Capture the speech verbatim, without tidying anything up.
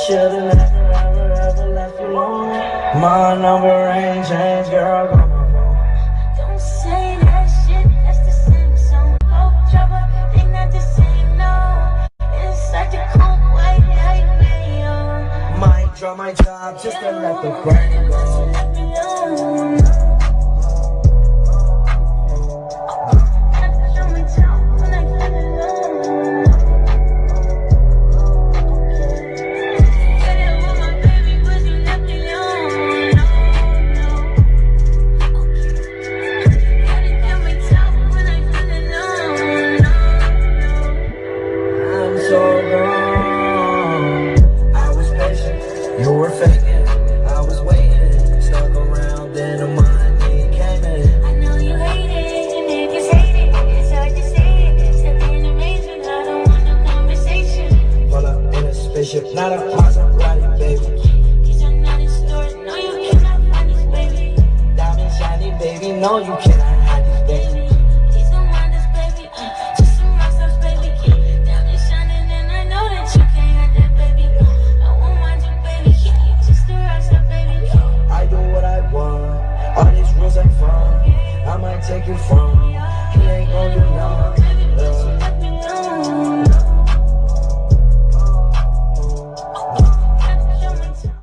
should've never, ever, ever left you alone. My number ain't changed, girl, call my phone. Don't say that shit, that's the same song. Oh, trouble, they not the same, no. It's such a cold white light, man. Might drop my job just to let the crack go. Left me alone. You were faking, I was waiting, stuck around, then a money came in. I know you hate it, and niggas hate it. It's hard to say it, still being amazing. I don't want no conversation. Pull up in a spaceship, not a Maserati, baby. These are not in stores, no you cannot find these, baby. Diamond shiny, baby, no you cannot hide these, baby. Please don't mind us, baby. Uh, just some rock stars, baby. Diamond shining, and I know that you can't hide that, baby. I won't mind you, baby. You just a rock star, baby. I do what I want, all these rules are fun. I might take you from